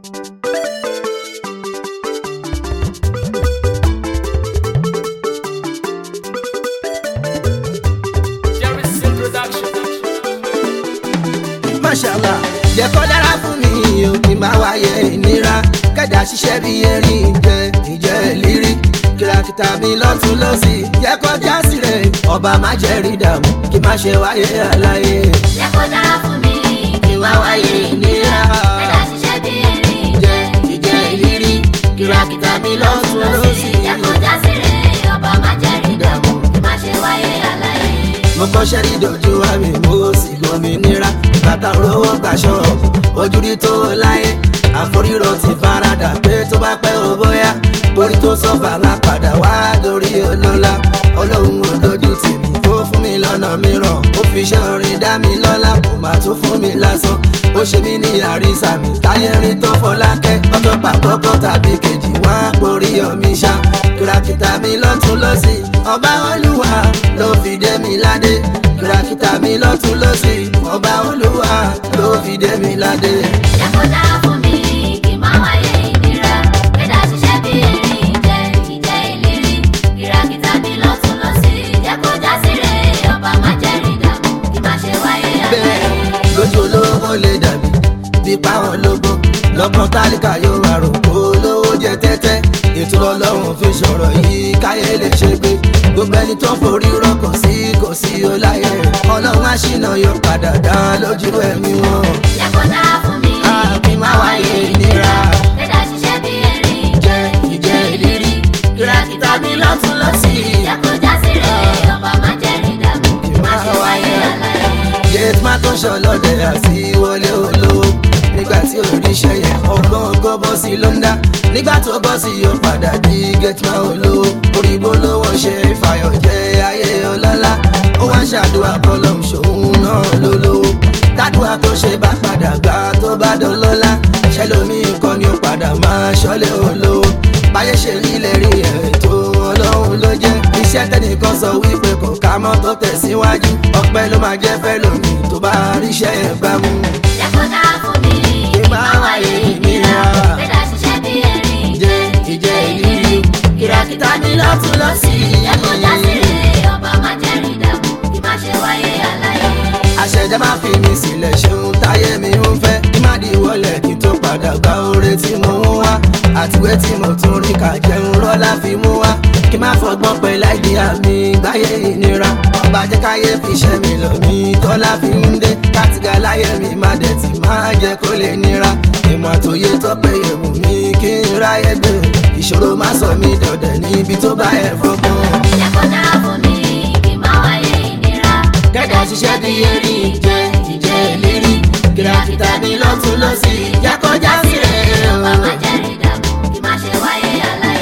Mashallah, jẹ́ kó dára fún mi o kí n má wáyé ìnira kẹ́dà ṣiṣẹ́ bí erin ìjẹ́ ìlérí kìràkìtà mi lọ́tún lọ́sì jẹ́ kó já sílẹ̀ ọba má jẹ́ rí dààmú kí má ṣe wáyé aláyé. Jẹ́ kó dára fún mi kí n má wáyé ìnira kẹ́dà ṣiṣẹ́ bí erin ìjẹ́ ìlérí kìràkìtà mi lọ́tún lọ́sì jẹ́ kó já sílẹ̀ ọba má jẹ́ rí dààmú kí má ṣe wáyé aláyé. Mo kọ́ ṣẹ́rí dojú wa mi mo sì gómìnira bàtà rówó gbàṣọ ojúrí tó láyé àforírò ti farada pé tó bá pẹ́ ó bóyá borí tó sọ́fà máa padà wá dórí olóla ọlọ́run ò dojú tì mí ó fún mi lọ́nà mìíràn ó fi iṣẹ́ orin dá mi lọ́lá kò má tún fún mi lásán ó ṣe mí ní àrísà mi táyé rí tó fọlákẹ́ ọjọ́ pàkọ́kọ́ tàbí kejì wọ́n á porí omi ṣá kìràkìtà mi lọ́tún lọ́sì ọba olúwa ló fi dé mi ládé kìràkìtà mi lọ́tún lọ́sì ọba olúwa ló fi dé mi ládé. Jẹ́ kó dára fún mi kí n má wáyé ìnira kẹ́dà ṣiṣẹ́ bí erin ìjẹ́ ìlérí kìràkìtà mi lọ́tún lọ́sì jẹ́ kó já sílẹ̀ ọba má jẹ́ rí dààmú kí má ṣe wáyé aláyé. Lójú olówó lè dàbí bí páwọn lógún lọ́kàn tálíkà yóò máa rò kó lówó jẹ tẹ́tẹ́ ètò ọlọ́run fi sọ̀rọ̀ yìí káyé lè ṣe gbé gbogbo ẹni tó forí rọ kò sí ọláyé ọlọ́run àṣìnà yóò padà dá lójú ẹ̀mí wọn. Jẹ́ kó dára fún mi kí n má wáyé ìnira kẹ́dà ṣiṣẹ́ bí erin ìjẹ́ ìlérí kìràkìtà mi lọ́tún lọ́sì jẹ́ kó já sílẹ̀ ọba má jẹ́ rí dààmú kí má ṣe wáyé aláyé. gate má tó ṣọlọ́dẹ àti wọlé olówó nígbà tí oríṣẹ́ yẹn ọgbọ́n ọgọ́ bọ́ sí ló ń dá nígbà tó bọ́ sí yóò padà di gate má olówó orígbó lówó ṣe fàyọ̀ jẹ́ ayé ọlọ́lá ó wá ń ṣàdúrà bọ́lọ́m ṣòun náà lólówó tádùá tó ṣe bá padà gbà tó bá dọ́lọ́lá ṣẹlómi nǹkan ni ó padà máa ṣọ́lé olówó báyé ṣe rí ilẹ̀ rí ètò ọlọ́run ló jẹ́ iṣẹ́ tẹ́nìkan sọ wípé kò ká mọ́ tó tẹ̀síwájú ọpẹ́ ló máa jẹ́ fẹ́ lómi tó bá ríṣẹ́ ẹ̀ gbá mú. Jẹ́ kó dára fún mi kí n má wáyé ìnira kẹ́dà ṣiṣẹ́ bí erin ìjẹ́ ìlérí kìràkìtà mi lọ́tún lọ́sì jẹ́ kó já sílẹ̀ ọba má jẹ́ rí dààmú kí má ṣe wáyé aláyé. àṣẹjẹ máa fi mi sílẹ̀ ṣeun táyé mi ń fẹ́ kí má di wọlé kí n tó padà gba oore tí mo ń wá àtiwé tí mo tún rí kà jẹun rọ́lá fi mú wá kí má fọgbọ́n pẹ́ láìdí àmì gbáyé ìnira ọba jẹ́ káyé fi ṣẹ́ mi lọ mi tọ́lá fi ń dé kátìgà láyé mi má dẹ̀ tí má jẹ́ kó lè nira ìmọ̀ àtòyé tó péye mú mi kí n ráyé gbé ìṣòro má sọ mí dọ̀dẹ̀ níbi tó bá ẹ̀ fọ́gbọ́n. Jẹ́ kó dára fún mi kí n má wáyé ìnira kẹ́dà ṣiṣẹ́ bí erin ìjẹ́ ìlérí kìràkìtà mi lọ́tún lọ́sì jẹ́ kó já sílẹ̀ ọba má jẹ́ rí dààmú kí má ṣe wáyé aláyé.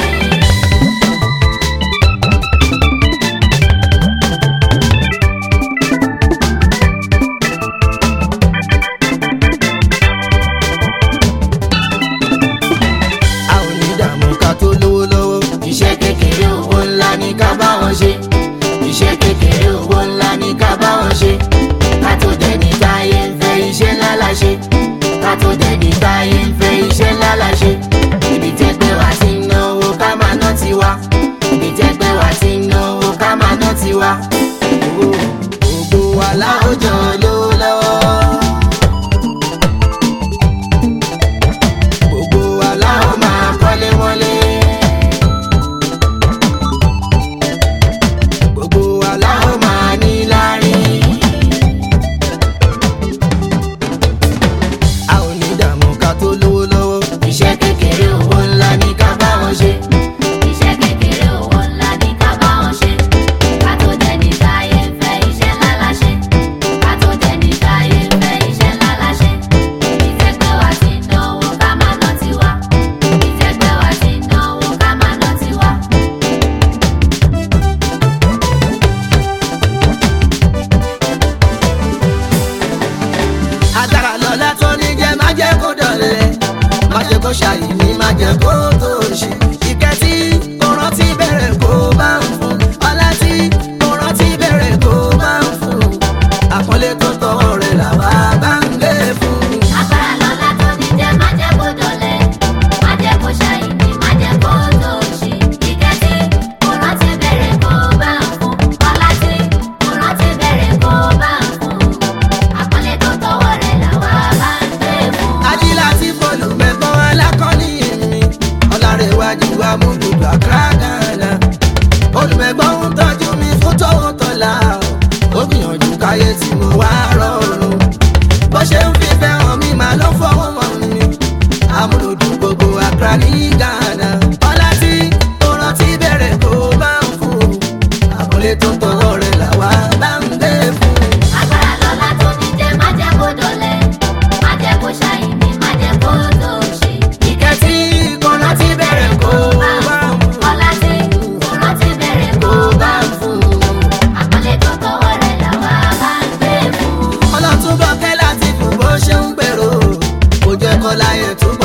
a ò ní dààmú ká tó lówó lọ́wọ́ iṣẹ́ kékeré owó ńlá ní ká bá wọn ṣe iṣẹ́ kékeré owó ńlá ní ká bá wọn ṣe ká tó dẹni táyé ń fẹ́ iṣẹ́ ńlá la ṣe ká tó dẹni táyé ń fẹ́ iṣẹ́ ńlá la ṣe ibi tẹ́gbẹ́ wá ti ń náwó ká máa ná tiwa ibi tẹ́gbẹ́ wá ti ń náwó ká máa ná tiwa gbogbo wa láwùjọ lówó lọ́wọ́ gbogbo wa láwọn máa kọ́lé mọ́lé gbogbo wa láwọn máa ní láárí. a ò ní dààmú ká tó lówó lọ́wọ́ iṣẹ́ kékeré owó ńlá ní ká bá wọn ṣe. Iṣẹ́ kékeré owó ńlá ní ká bá wọn ṣe ká tó dẹni táyé ń fẹ́ iṣẹ́ ńlá la ṣe ká tó dẹni táyé ń fẹ́ iṣẹ́ ńlá la ṣe ibi tẹ́gbẹ́ wá ti ń náwó ká máa ná tiwa ibi tẹ́gbẹ́ wá ti ń náwó ká máa ná tiwa. agbára lọ́lá tó ní jẹ́ má jẹ́ kó dọ̀lẹ́ má jẹ́ kó ṣàyìní má jẹ́ kó tó ṣe ìkẹ́ tí kò rántí bẹ̀rẹ̀ kó bá ń fún ọlá tí kò rántí bẹ̀rẹ̀ kó bá ń fún àpọ́nlé tó tọwọ́ rẹ̀ làwa bá ń gbé fún. Agbára lọ́lá tó ní jẹ́ má jẹ́ kó dọ̀lẹ́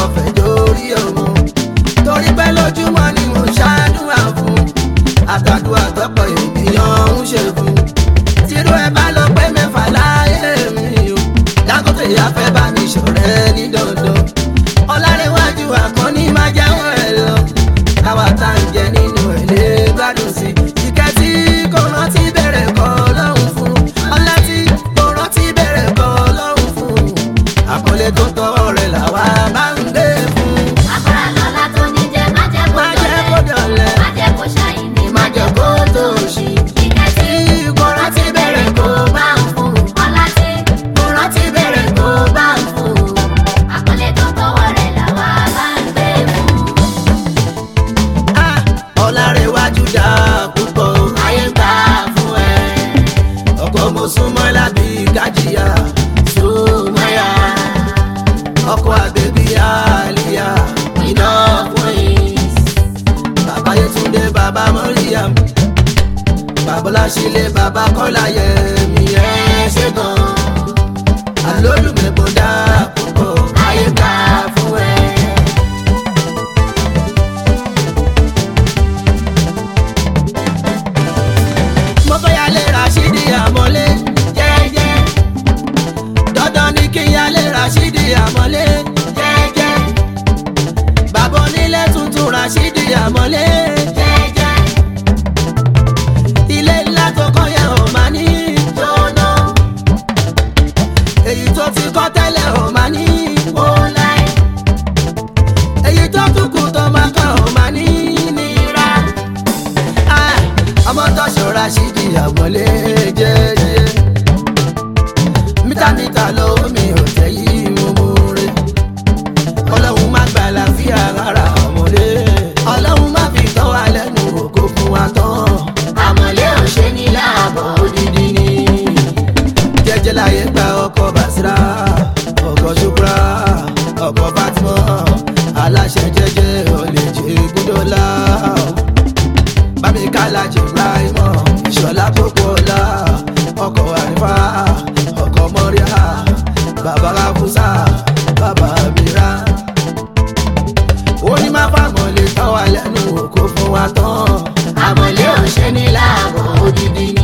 fẹ́ dórí ọmọ torí pé lójúmọ́ ni mo ṣàdúrà fún àtàdúrà tọ́pọ̀ ènìyàn ń ṣe fún tírú ẹ bá lọ pé mẹ́fà láyé mi o Dangote afẹ́ bá mi ṣọ̀rẹ́ ní dandan Ọlárẹ̀wájú Àkànní má jáwọ́ ẹ lọ káwa tá ń jẹ nínú ẹ̀ lè gbádùn sí ìkẹ́ tí kò rántí bẹ̀rẹ̀ kọ́ lọ́hùn fún ọlá tí kò rántí bẹ̀rẹ̀ kọ́ lọ́hùn fún àkọlé tó tọwọ́ rẹ̀ làwa bá ń gbé fún. Agbára lọ́lá tó ní jẹ́ má jẹ́ kó dọ̀lẹ́, má jẹ́ kó ṣàìní, má jẹ́ kó tòṣì. Ìkẹ́ tí kò rántí bẹ̀rẹ̀ kó bá ń fún ọlá tí kò rántí bẹ̀rẹ̀ kó bá ń fún àkọlé tó tọwọ́ rẹ̀ làwa bá ń gbé fún. Ọlárẹ̀wájú dá púpọ̀ ayé gbà fún ẹ ọkọ mo súnmọ́ lábí kájíyà súnmọ́yà ọkọ àbẹ̀bí àlìyà iná queens bàbá Yétúndé bàbá Mọ́ríyàm bàbá Láṣílẹ̀ bàbá Kọ́láyẹmí ẹ ṣé gan alólùmẹ̀gbọ́n dá púpọ̀ ayé gbà fún ẹ. mo fẹ́ yálé Rashidi Àmọ́lé jẹ́jẹ́ dandan ni kí yálé Rashidi Àmọ́lé jẹ́jẹ́ bàbá onílé tuntun Rashidi Àmọ́lé jẹ́jẹ́ ilé ńlá tó kọ́ yẹn ò máa ní jóná èyí tó ti kọ́ tẹ́lẹ̀ ò máa ní online èyí tó tún kù tó máa kọ́ ò máa ní nira ọmọ tó ṣe Rashidi Àmọ́lé jẹ́jẹ́ mítàmítà lọ́wọ́ mi ò tẹ́ yìí mo mú re ọlọ́run má gbà láfíà rárá Àmọ́lé ọlọ́run má fi tán wa lẹ́nu ògo fún wa tán Àmọ́lé ò ṣe ní láàbọ̀ odidi ni jẹ́jẹ́ láyé gba ọkọ̀ Basira ọkọ̀ Shukra ọkọ̀ Fatima aláṣẹ jẹ́jẹ́ olè jẹ́ gúdọ́lá bámi kálá jẹ́ Ibrahima ìṣọ̀lá kókó ọ̀la ọkọ̀ àrífà ọkọ̀ Mọ́ríà bàbá Rafusa bàbá Mira ó ní má fàmọ́lé tán wà lẹ́nu òkú fún wa tán Àmọ́lé ò ṣe ní láàbọ̀ odidi ni.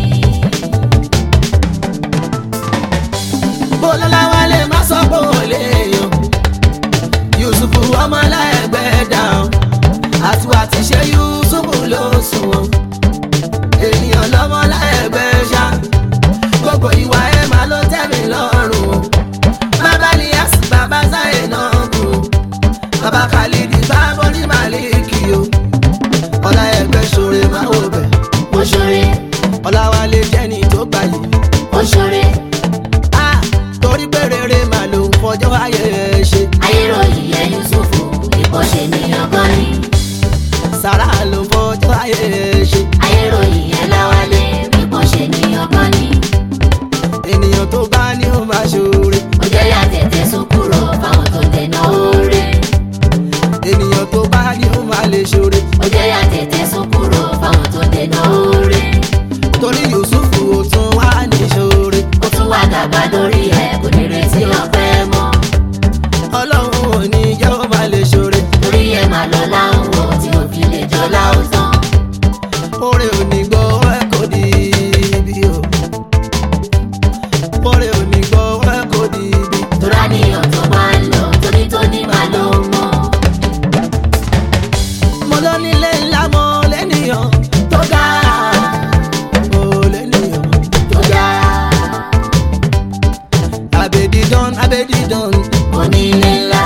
bọ́lọ́lá wálé má sọ pé ò lè yàn Yusufu ọmọláẹgbẹ́ dáhùn àtiwá ti ṣe Yusufu ló sùn ènìyàn lọ́mọláẹgbẹ́ ṣá gbogbo ìwà ẹ̀ máa ló tẹ́ mi lọ́rùn bàbá Elias bàbá Zainabu bàbá Khalidi bàbá ní Maliki o ọláẹgbẹ́ ṣoore máa wò bẹ̀ Ó ṣoore, Ọláwálé jẹ́ni tó gbàyè ó ṣoore, torí pé rere màá ló ń fọjọ́ ayé ẹ ṣe ayéròyìn ẹ̀ Yusufu ipò ṣe níyàn gan ni. sàrà ló ń fọjọ́ ayé ẹ ṣe Ayéròyìn ẹ̀ Láwálé ipò ṣe níyàn gan ni. ènìyàn tó bá ní ó máa ṣoore Ó jẹ́ yá tètè sún kúrò fáwọn tó dènà oore. ènìyàn tó bá ní ó máa lè ṣoore Ó jẹ́ yá tètè sún kúrò fáwọn tó dènà oore. torí Yusufu ó tún wá ní ṣoore Ó tún wá gàba lórí ẹ̀ kò ní retí ọpẹ́ mọ́. ọlọ́run ò ní jẹ́ ó máa lè ṣoore Torí ẹ̀ máa lọ láwùwọ̀ tí ó fi lè jọ láwùtán. oore ò ní gbọ́ ẹ kò di ibi o oore ò ní gbọ́ ẹ kò di ibi Tóra níyàn tó máa ń lọ torí tó ní máa ló mọ́. mo lọ nílé ńlá mọ lẹ́nìyàn tó ga mo lẹ́nìyàn Tó dáa, abedidan onílé ńlá.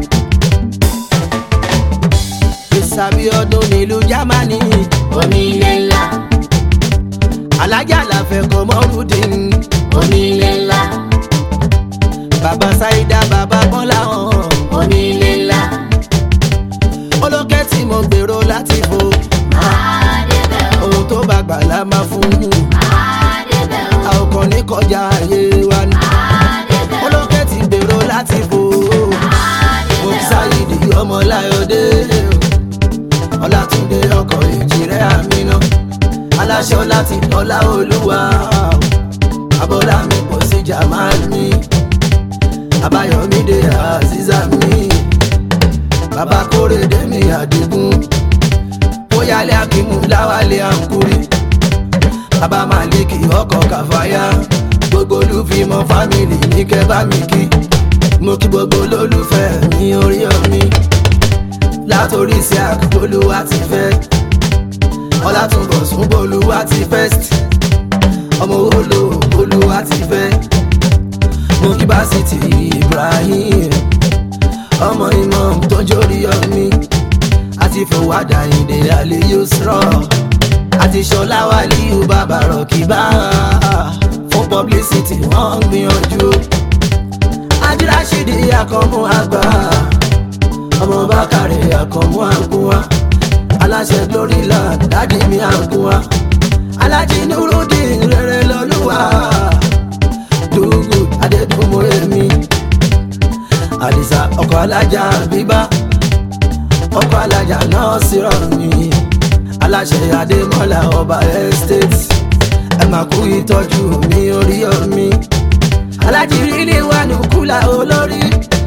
Ìsàbíọdún nílùú Jámánì Onílé ńlá, alájà làfẹ́ kọ́ mọ́rùdín onílé ńlá, bàbá Sáídà bàbá Bọ́láhàn onílé ńlá. olókè tí mo gbèrò láti fò Adébẹ̀ o, ohun tó bá gbà lá máa fún Adébẹ̀ o, àwòkàn ní kọjá ayé wa ni Adébẹ̀ o, olókè tí gbèrò láti fò mo fi Sáyídì ọmọ Láyọ̀dé Ọlátúndé ọkọ̀ Èjìrẹ́ Àmínà aláṣọ láti ọlá olúwa abọ́lá mi kò sí Jamal mi Abáyọ̀mídé Aziza mi bàbá Kórèdé mi Àdìgún bóyálé Akímù Láwálé Àǹkúrí bàbá Màlíkì ọkọ̀ Kàfáyà gbogbo olúfimọ́ fámìlì ní kẹ́bá mi kí mo kí gbogbo olólùfẹ́ mi Oríyọ̀mí látòrí sí Olúwa ti fẹ́ Ọlátúnbọ̀sún Olúwa ti first ọmọ Olúwa ti fẹ́ mo kí Básítì Ibrahim ọmọ Imam tó jóríyọ̀mí àti Fòwádà Ìdè Àlè Yusra àti Ṣọlá Wàlíù bàbá Rọ̀kìbá fún publicity wọ́n ń gbìyànjú Ajíráṣídì Àkànmú àgbà ọmọ Bákàrè Àkànmú Àgúnwá aláṣẹ Glory Land dádì mi Àgúnwá Aláàjì Nurudeen rere lọ́lúwa dùgù Adédùnmọ̀rẹ́mí Àdìsá ọkọ̀ alájà Bíbá ọkọ̀ alájà náà sí rọ̀mí aláṣẹ Adémọ́lá ọba estate ẹ máa kú ìtọ́jú mi Oríyọ̀mí Aláàjì Rílíwánù Kúlà olórí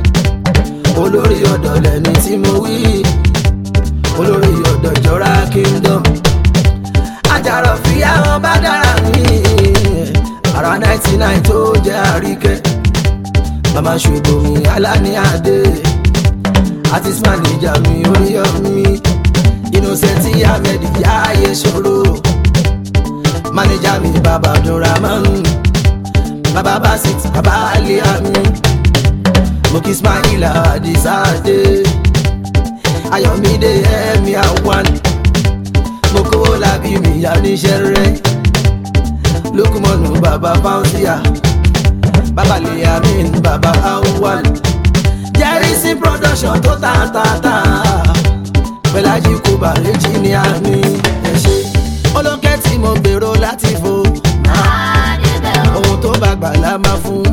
ọ̀dọ̀ lẹ́ni tí mo wí olórí ọ̀dọ̀ Ìjọra Kingdom àjàrà fìyà wọn bá dára ní ara 99 tó jẹ́ Àríkẹ́ mama Ṣòbòmí Aláni Adé artist manager mi Oríyọ̀mí Innocent Ahmed Yáyé Ṣòro manager mi bàbá Abdulrahman bàbá Basit bàbá Aliami mo kí Ismaila Adisade Ayọ̀mídé Ẹ̀mí Àwọn mo kó lábí mi yá níṣẹ́ rẹ̀ Lókùmọ̀nù bàbá Fáúsíà bàbá Liamin bàbá Àwọn Jẹ́rìsí production tó tààtàtà Bẹ́lájí Kúbà léjì ní àmì ẹ̀ṣẹ́ olókẹ́ tí mo gbèrò láti fò ohun tó bá gbà lá máa fún